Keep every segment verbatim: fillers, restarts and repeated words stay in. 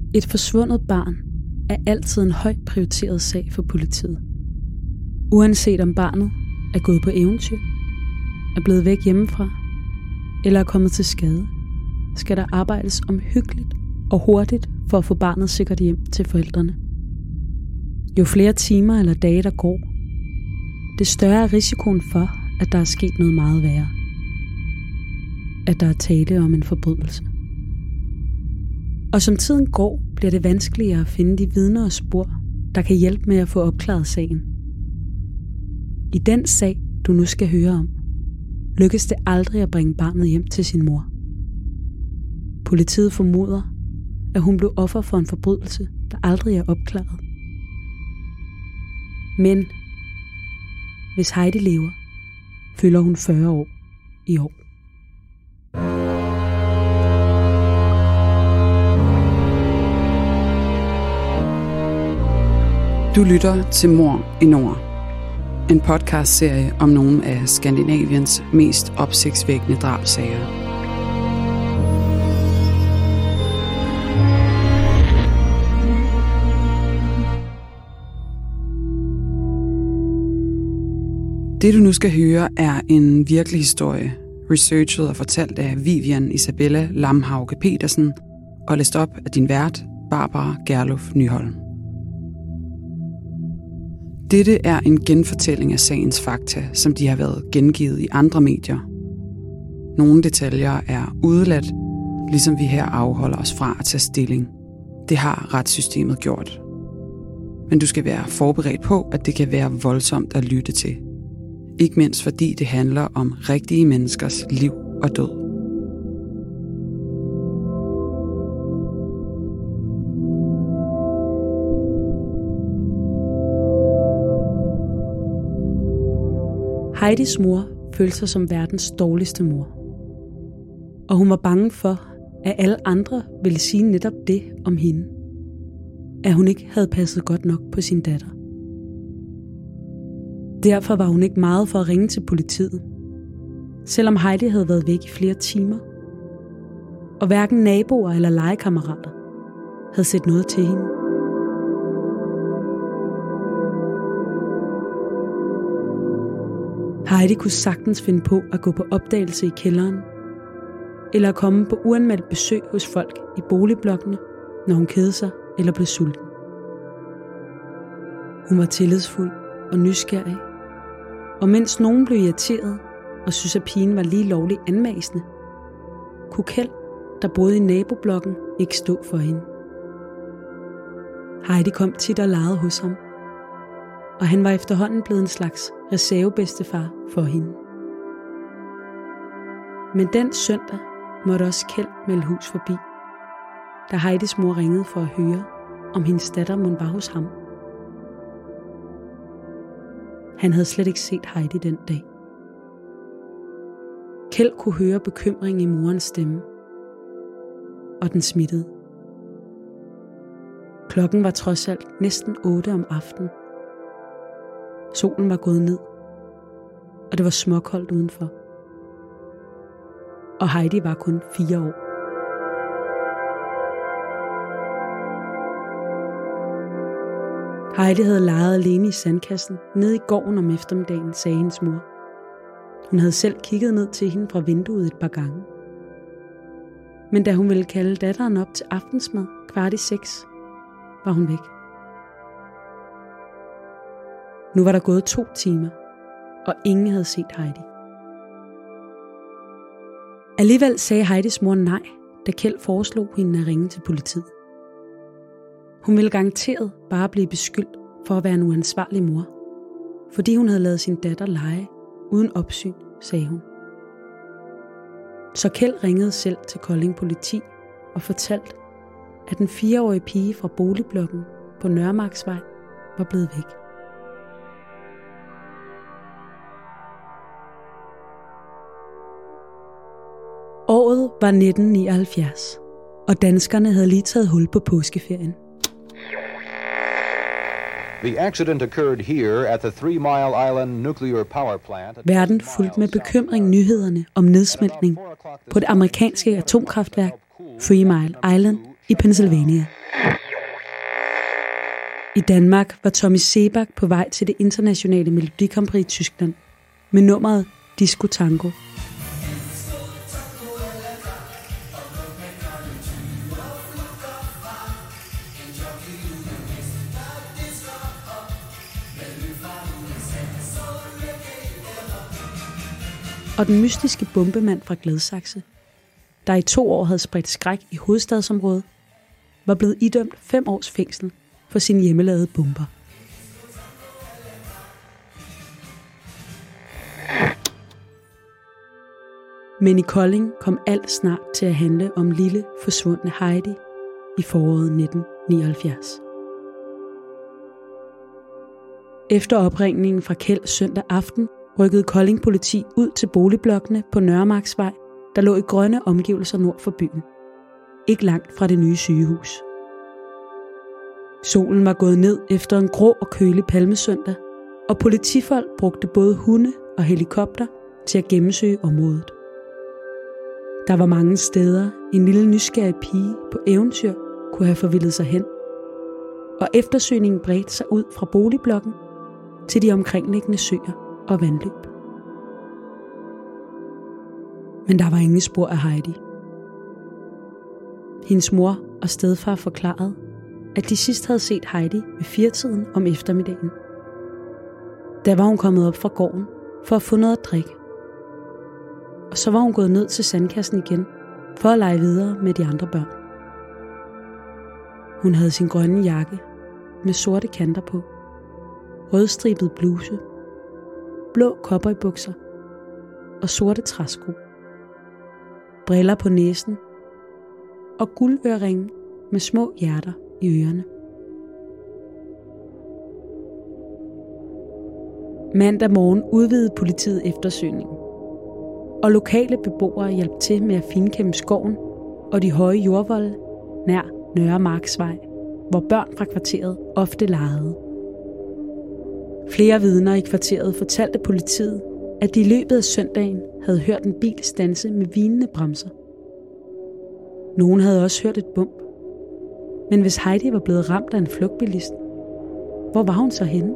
Et forsvundet barn er altid en højt prioriteret sag for politiet. Uanset om barnet er gået på eventyr, er blevet væk hjemmefra eller er kommet til skade, skal der arbejdes omhyggeligt og hurtigt for at få barnet sikkert hjem til forældrene. Jo flere timer eller dage der går, det større er risikoen for, at der er sket noget meget værre. At der er tale om en forbrydelse. Og som tiden går, bliver det vanskeligere at finde de vidner og spor, der kan hjælpe med at få opklaret sagen. I den sag, du nu skal høre om, lykkes det aldrig at bringe barnet hjem til sin mor. Politiet formoder, at hun blev offer for en forbrydelse, der aldrig er opklaret. Men hvis Heidi lever, fylder hun fyrre år i år. Du lytter til Mord i Nord. En podcastserie om nogle af Skandinaviens mest opsigtsvækkende drabssager. Det du nu skal høre er en virkelig historie, researchet og fortalt af Vivian Isabella Lamhauge Petersen og læst op af din vært, Barbara Gerlof Nyholm. Dette er en genfortælling af sagens fakta, som de har været gengivet i andre medier. Nogle detaljer er udeladt, ligesom vi her afholder os fra at tage stilling. Det har retssystemet gjort. Men du skal være forberedt på, at det kan være voldsomt at lytte til. Ikke mindst fordi det handler om rigtige menneskers liv og død. Heidis mor følte sig som verdens dårligste mor. Og hun var bange for, at alle andre ville sige netop det om hende. At hun ikke havde passet godt nok på sin datter. Derfor var hun ikke meget for at ringe til politiet, selvom Heidi havde været væk i flere timer. Og hverken naboer eller legekammerater havde set noget til hende. Heidi kunne sagtens finde på at gå på opdagelse i kælderen, eller at komme på uanmeldt besøg hos folk i boligblokkene, når hun kedede sig eller blev sulten. Hun var tillidsfuld og nysgerrig, og mens nogen blev irriteret og syntes, at pigen var lige lovligt anmasende, kunne Kjeld, der boede i naboblokken, ikke stå for hende. Heidi kom tit og legede hos ham, og han var efterhånden blevet en slags reservebedstefar for hende. Men den søndag måtte også Kjeld melde hus forbi, da Heidis mor ringede for at høre, om hendes datter mon var hos ham. Han havde slet ikke set Heidi den dag. Kjeld kunne høre bekymring i morens stemme, og den smittede. Klokken var trods alt næsten otte om aftenen. Solen var gået ned, og det var småkoldt udenfor. Og Heidi var kun fire år. Heidi havde leget alene i sandkassen nede i gården om eftermiddagen, sagde hendes mor. Hun havde selv kigget ned til hende fra vinduet et par gange. Men da hun ville kalde datteren op til aftensmad kvart i seks, var hun væk. Nu var der gået to timer, og ingen havde set Heidi. Alligevel sagde Heidis mor nej, da Kjeld foreslog hende at ringe til politiet. Hun ville garanteret bare blive beskyldt for at være en uansvarlig mor, fordi hun havde ladet sin datter lege uden opsyn, sagde hun. Så Kjeld ringede selv til Kolding politi og fortalte, at den fireårige pige fra boligblokken på Nørremarksvej var blevet væk. Året var nitten nioghalvfjerds, og danskerne havde lige taget hul på påskeferien. The accident occurred here at the Three Mile Island Nuclear Power Plant. Verden fulgte med bekymring nyhederne om nedsmeltning på det amerikanske atomkraftværk Three Mile Island i Pennsylvania. I Danmark var Tommy Sebak på vej til det internationale Melodi Grand Prix i Tyskland med nummeret Disco Tango. Og den mystiske bombemand fra Gladsaxe, der i to år havde spredt skræk i hovedstadsområdet, var blevet idømt fem års fængsel for sine hjemmelavede bomber. Men i Kolding kom alt snart til at handle om lille, forsvundne Heidi i foråret nitten nioghalvfjerds. Efter opringningen fra Kjeld søndag aften, rykkede Kolding politi ud til boligblokkene på Nørremarksvej, der lå i grønne omgivelser nord for byen. Ikke langt fra det nye sygehus. Solen var gået ned efter en grå og kølig palmesøndag, og politifolk brugte både hunde og helikopter til at gennemsøge området. Der var mange steder, en lille nysgerrig pige på eventyr kunne have forvildet sig hen, og eftersøgningen bredte sig ud fra boligblokken til de omkringliggende søer og vandløb. Men der var ingen spor af Heidi. Hendes mor og stedfar forklarede, at de sidst havde set Heidi ved firetiden om eftermiddagen. Da var hun kommet op fra gården for at få noget at drikke. Og så var hun gået ned til sandkassen igen for at lege videre med de andre børn. Hun havde sin grønne jakke med sorte kanter på, rødstribet bluse, blå cowboybukser og sorte træsko, briller på næsen og guldøreringe med små hjerter i ørerne. Mandag morgen udvidede politiet eftersøgningen, og lokale beboere hjalp til med at finkæmme skoven og de høje jordvolde nær Nørremarksvej, hvor børn fra kvarteret ofte legede. Flere vidner i kvarteret fortalte politiet, at de i løbet af søndagen havde hørt en bil standse med hvinende bremser. Nogen havde også hørt et bump. Men hvis Heidi var blevet ramt af en flugtbilist, hvor var hun så henne?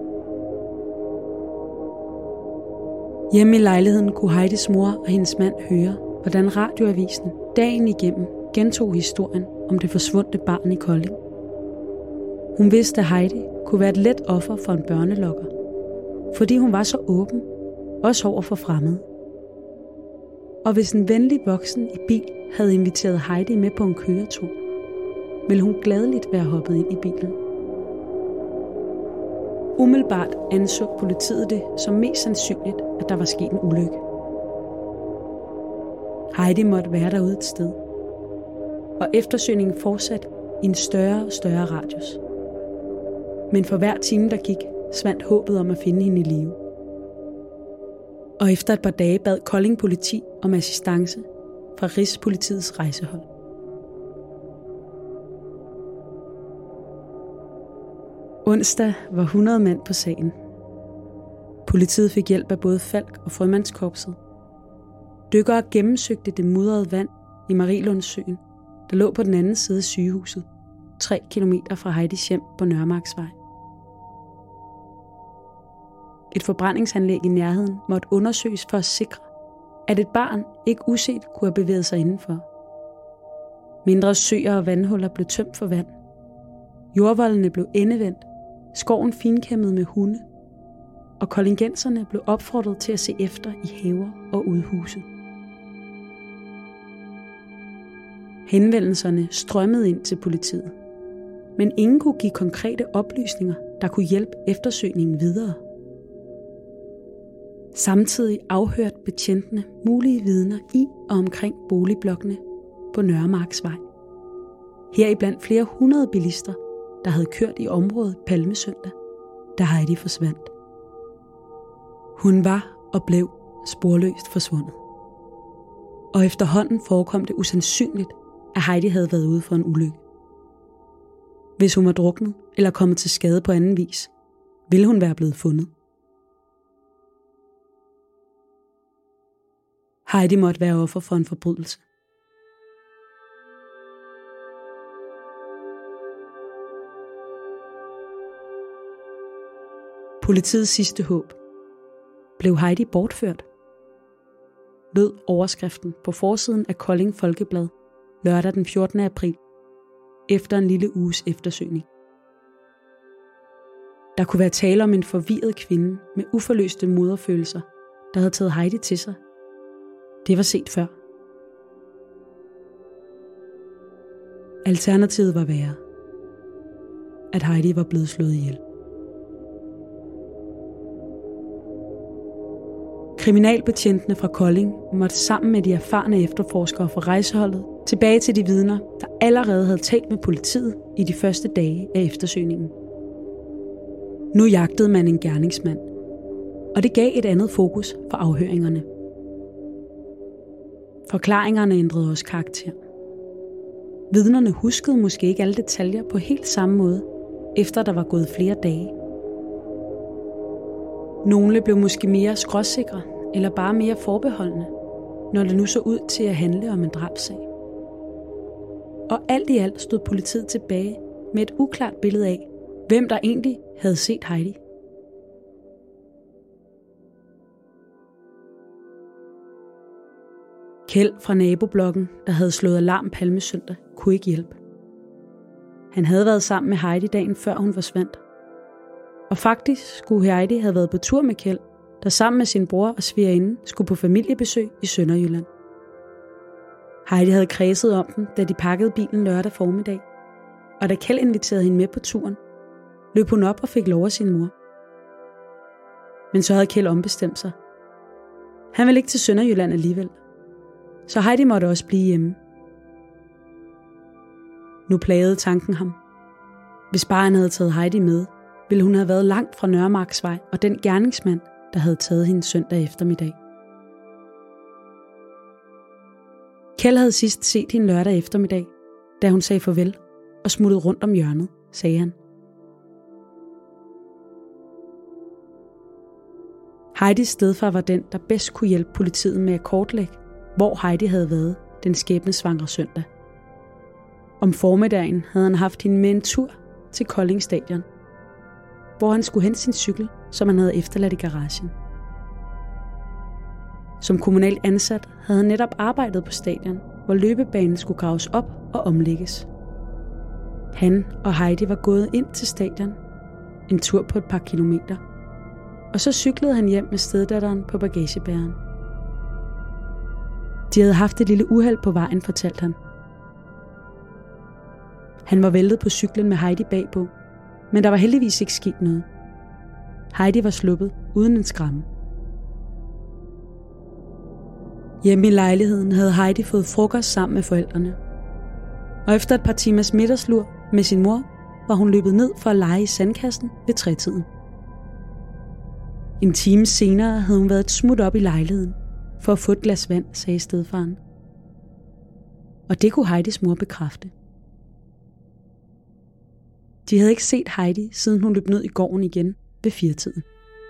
Hjemme i lejligheden kunne Heidis mor og hendes mand høre, hvordan radioavisen dagen igennem gentog historien om det forsvundne barn i Kolding. Hun vidste, at Heidi kunne være et let offer for en børnelokker, fordi hun var så åben, også over for fremmede. Og hvis en venlig voksen i bil havde inviteret Heidi med på en køretur, ville hun gladeligt være hoppet ind i bilen. Umiddelbart anså politiet det som mest sandsynligt, at der var sket en ulykke. Heidi måtte være derude et sted, og eftersøgningen fortsatte i en større og større radius. Men for hver time, der gik, svandt håbet om at finde hende i live. Og efter et par dage bad Kolding politi om assistance fra Rigspolitiets rejsehold. Onsdag var hundrede mand på sagen. Politiet fik hjælp af både Falk og Frømandskorpset. Dykkere gennemsøgte det mudrede vand i Marielundssøen, der lå på den anden side af sygehuset, tre kilometer fra Heidis hjem på Nørremarksvej. Et forbrændingsanlæg i nærheden måtte undersøges for at sikre, at et barn ikke uset kunne have bevæget sig indenfor. Mindre søer og vandhuller blev tømt for vand. Jordvoldene blev endevendt, skoven finkæmmet med hunde, og koldingenserne blev opfordret til at se efter i haver og udhuse. Henvendelserne strømmede ind til politiet, men ingen kunne give konkrete oplysninger, der kunne hjælpe eftersøgningen videre. Samtidig afhørte betjentene mulige vidner i og omkring boligblokkene på Nørremarksvej. Heriblandt flere hundrede bilister, der havde kørt i området palmesøndag, da Heidi forsvandt. Hun var og blev sporløst forsvundet. Og efterhånden forekom det usandsynligt, at Heidi havde været ude for en ulykke. Hvis hun var druknet eller kommet til skade på anden vis, ville hun være blevet fundet. Heidi måtte være offer for en forbrydelse. Politiets sidste håb. Blev Heidi bortført? Lød overskriften på forsiden af Kolding Folkeblad lørdag den fjortende april, efter en lille uges eftersøgning. Der kunne være tale om en forvirret kvinde med uforløste moderfølelser, der havde taget Heidi til sig. Det var set før. Alternativet var værre. At Heidi var blevet slået ihjel. Kriminalbetjentene fra Kolding måtte sammen med de erfarne efterforskere fra rejseholdet tilbage til de vidner, der allerede havde talt med politiet i de første dage af eftersøgningen. Nu jagtede man en gerningsmand, og det gav et andet fokus for afhøringerne. Forklaringerne ændrede også karakter. Vidnerne huskede måske ikke alle detaljer på helt samme måde, efter der var gået flere dage. Nogle blev måske mere skråsikre eller bare mere forbeholdne, når det nu så ud til at handle om en drabssag. Og alt i alt stod politiet tilbage med et uklart billede af, hvem der egentlig havde set Heidi. Kjeld fra naboblokken, der havde slået alarm palmesøndag, kunne ikke hjælpe. Han havde været sammen med Heidi dagen før hun forsvandt. Og faktisk skulle Heidi have været på tur med Kjeld, der sammen med sin bror og svigerinde skulle på familiebesøg i Sønderjylland. Heidi havde kredset om dem, da de pakkede bilen lørdag formiddag, og da Kjeld inviterede hende med på turen, løb hun op og fik lov af sin mor. Men så havde Kjeld ombestemt sig. Han ville ikke til Sønderjylland alligevel, så Heidi måtte også blive hjemme. Nu plagede tanken ham. Hvis bare han havde taget Heidi med, ville hun have været langt fra Nørremarksvej og den gerningsmand, der havde taget hende søndag eftermiddag. Kjeld havde sidst set hende lørdag eftermiddag, da hun sagde farvel og smuttede rundt om hjørnet, sagde han. Heidis stedfar var den, der bedst kunne hjælpe politiet med at kortlægge, hvor Heidi havde været den skæbnesvangre søndag. Om formiddagen havde han haft hende med en tur til Kolding Stadion, hvor han skulle hente sin cykel, som han havde efterladt i garagen. Som kommunalt ansat havde han netop arbejdet på stadion, hvor løbebanen skulle graves op og omlægges. Han og Heidi var gået ind til stadion, en tur på et par kilometer, og så cyklede han hjem med steddatteren på bagagebæreren. De havde haft et lille uheld på vejen, fortalte han. Han var væltet på cyklen med Heidi bagpå, men der var heldigvis ikke sket noget. Heidi var sluppet uden en skræmme. Hjemme i lejligheden havde Heidi fået frokost sammen med forældrene. Og efter et par timers middagslur med sin mor, var hun løbet ned for at lege i sandkassen ved tretiden. En time senere havde hun været et smut op i lejligheden for at få et glas vand, sagde stedfaren. Og det kunne Heidis mor bekræfte. De havde ikke set Heidi, siden hun løb ned i gården igen ved firetiden.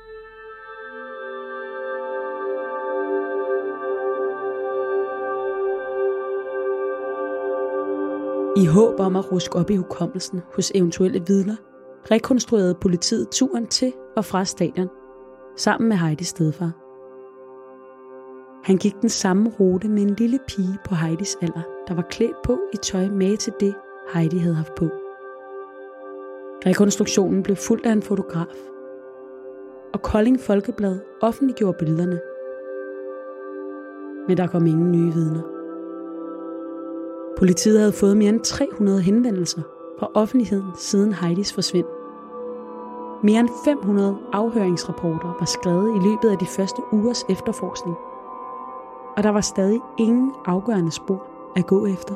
I håb om at ruske op i hukommelsen hos eventuelle vidner, rekonstruerede politiet turen til og fra stadion, sammen med Heidis stedfar. Han gik den samme rute med en lille pige på Heidis alder, der var klædt på i tøj med til det, Heidi havde haft på. Rekonstruktionen blev fulgt af en fotograf, og Kolding Folkeblad offentliggjorde billederne. Men der kom ingen nye vidner. Politiet havde fået mere end tre hundrede henvendelser fra offentligheden siden Heidis forsvind. Mere end fem hundrede afhøringsrapporter var skrevet i løbet af de første ugers efterforskning, og der var stadig ingen afgørende spor at gå efter.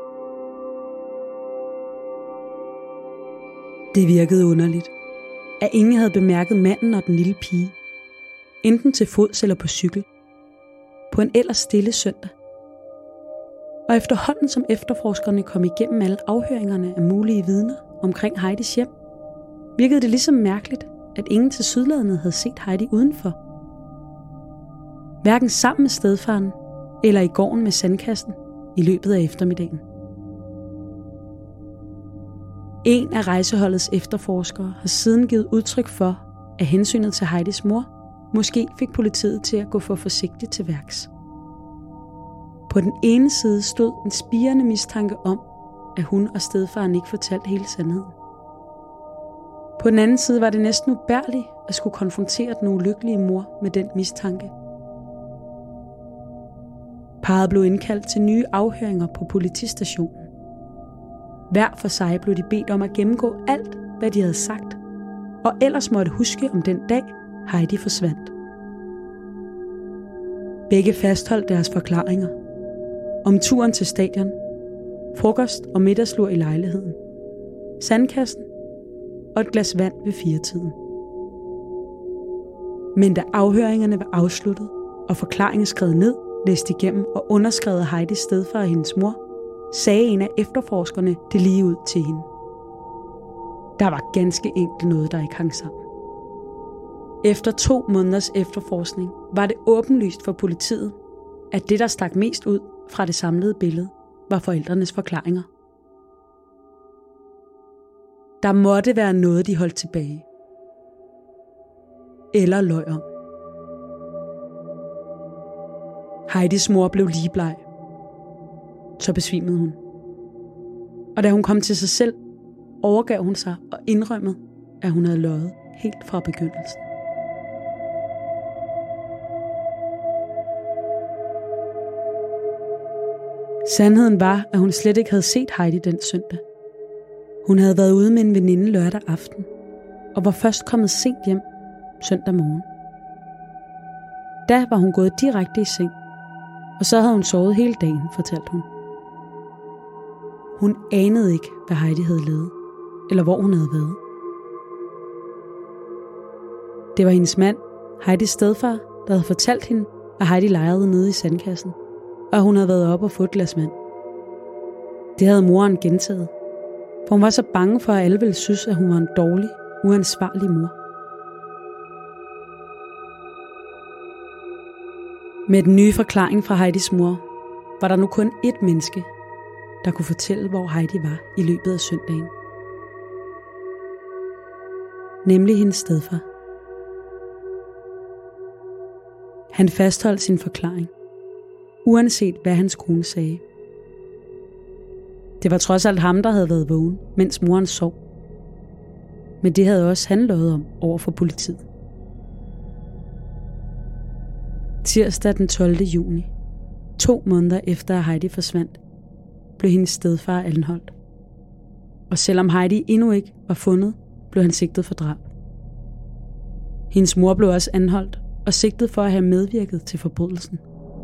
Det virkede underligt, at ingen havde bemærket manden og den lille pige, enten til fods eller på cykel, på en ellers stille søndag. Og efterhånden som efterforskerne kom igennem alle afhøringerne af mulige vidner omkring Heidis hjem, virkede det ligesom mærkeligt, at ingen tilsyneladende havde set Heidi udenfor. Hverken sammen med stedfaren eller i gården med sandkassen i løbet af eftermiddagen. En af rejseholdets efterforskere har siden givet udtryk for, at hensynet til Heidis mor måske fik politiet til at gå for forsigtigt til værks. På den ene side stod en spirende mistanke om, at hun og stedfaren ikke fortalte hele sandheden. På den anden side var det næsten ubærligt at skulle konfrontere den ulykkelige mor med den mistanke. Parret blev indkaldt til nye afhøringer på politistationen. Hver for sig blev de bedt om at gennemgå alt, hvad de havde sagt, og ellers måtte huske om den dag, Heidi forsvandt. Begge fastholdt deres forklaringer om turen til stadion, frokost og middagslur i lejligheden, sandkassen og et glas vand ved firetiden. Men da afhøringerne var afsluttet og forklaringen skrevet ned, læst igennem og underskrevet af Heidis stedfar og hendes mor, sagde en af efterforskerne det lige ud til hende. Der var ganske enkelt noget, der ikke hang sammen. Efter to måneders efterforskning var det åbenlyst for politiet, at det, der stak mest ud fra det samlede billede, var forældrenes forklaringer. Der måtte være noget, de holdt tilbage. Eller løg om. Heidis mor blev ligebleg. Så besvimede hun. Og da hun kom til sig selv, overgav hun sig og indrømmede, at hun havde løjet helt fra begyndelsen. Sandheden var, at hun slet ikke havde set Heidi den søndag. Hun havde været ude med en veninde lørdag aften, og var først kommet sent hjem søndag morgen. Da var hun gået direkte i seng, og så havde hun sovet hele dagen, fortalte hun. Hun anede ikke, hvad Heidi havde lavet, eller hvor hun havde været. Det var hendes mand, Heidis stedfar, der havde fortalt hende, at Heidi lejrede nede i sandkassen, og hun havde været op og fået et glas vand. Det havde moren gentaget, for hun var så bange for, at alle ville synes, at hun var en dårlig, uansvarlig mor. Med den nye forklaring fra Heidis mor, var der nu kun ét menneske, der kunne fortælle, hvor Heidi var i løbet af søndagen. Nemlig hendes stedfar. Han fastholdt sin forklaring, uanset hvad hans kone sagde. Det var trods alt ham, der havde været vågen, mens moren sov. Men det havde også han løjet om over for politiet. Tirsdag den tolvte juni, to måneder efter at Heidi forsvandt, blev hendes stedfar anholdt. Og selvom Heidi endnu ikke var fundet, blev han sigtet for drab. Hendes mor blev også anholdt og sigtet for at have medvirket til forbrydelsen.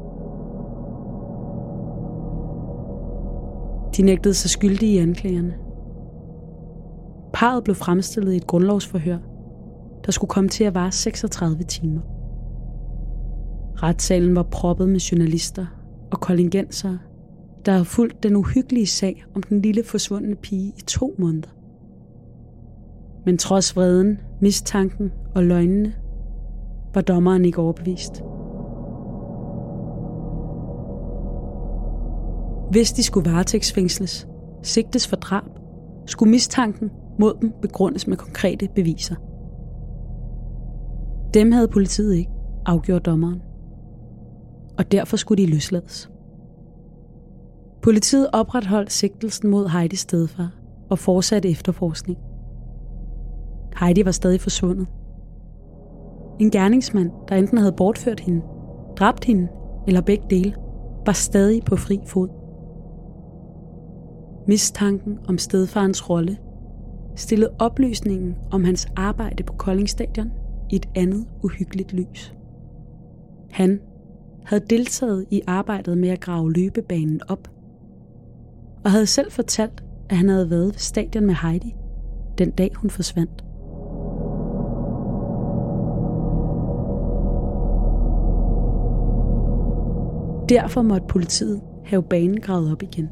De nægtede sig skyldige i anklagerne. Parret blev fremstillet i et grundlovsforhør, der skulle komme til at vare seksogtredive timer. Retssalen var proppet med journalister og kollegiensere, der havde fulgt den uhyggelige sag om den lille forsvundne pige i to måneder. Men trods vreden, mistanken og løgnene, var dommeren ikke overbevist. Hvis de skulle varetægtsfængsles, sigtes for drab, skulle mistanken mod dem begrundes med konkrete beviser. Dem havde politiet ikke, afgjorde dommeren. Og derfor skulle de løslades. Politiet opretholdt sigtelsen mod Heidis stedfar og fortsatte efterforskning. Heidi var stadig forsvundet. En gerningsmand, der enten havde bortført hende, dræbt hende eller begge dele, var stadig på fri fod. Mistanken om stedfarens rolle stillede oplysningen om hans arbejde på Kolding Stadion i et andet uhyggeligt lys. Han havde deltaget i arbejdet med at grave løbebanen op, og havde selv fortalt, at han havde været ved stadion med Heidi, den dag hun forsvandt. Derfor måtte politiet have banen gravet op igen.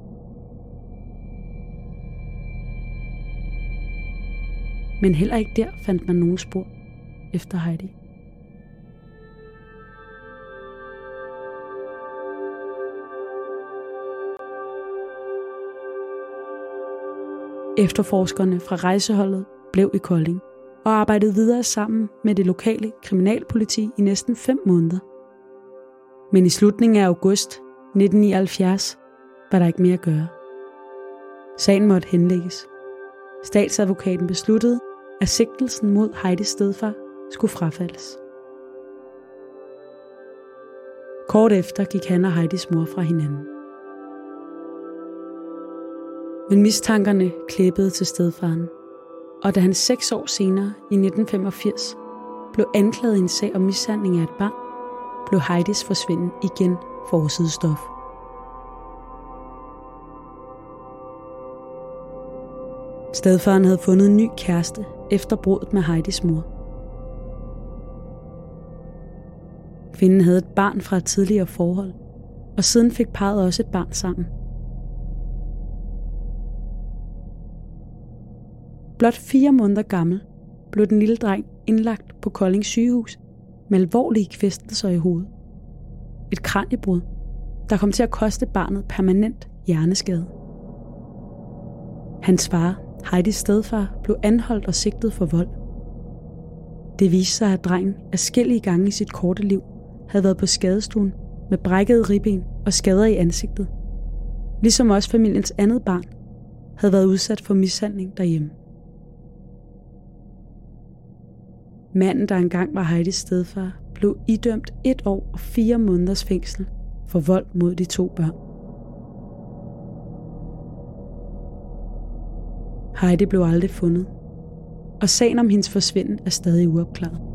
Men heller ikke der fandt man nogen spor efter Heidi. Efterforskerne fra rejseholdet blev i Kolding og arbejdede videre sammen med det lokale kriminalpoliti i næsten fem måneder. Men i slutningen af august nitten nioghalvfjerds var der ikke mere at gøre. Sagen måtte henlægges. Statsadvokaten besluttede, at sigtelsen mod Heidis stedfar skulle frafaldes. Kort efter gik han og Heidis mor fra hinanden. Men mistankerne klippede til stedfaren, og da han seks år senere i nitten femogfirs blev anklaget i en sag om mishandling af et barn, blev Heidis forsvinden igen forsidestof. Stedfaren havde fundet en ny kæreste efter bruddet med Heidis mor. Kvinden havde et barn fra et tidligere forhold, og siden fik parret også et barn sammen. Blot fire måneder gammel blev den lille dreng indlagt på Kolding sygehus med alvorlige kvæstelser i hovedet. Et kraniebrud, der kom til at koste barnet permanent hjerneskade. Hans far, Heidis stedfar, blev anholdt og sigtet for vold. Det viste sig, at drengen adskillige gange i sit korte liv havde været på skadestuen med brækkede ribben og skader i ansigtet, ligesom også familiens andet barn havde været udsat for mishandling derhjemme. Manden, der engang var Heidis stedfar, blev idømt et år og fire måneders fængsel for vold mod de to børn. Heidi blev aldrig fundet, og sagen om hendes forsvinden er stadig uopklaret.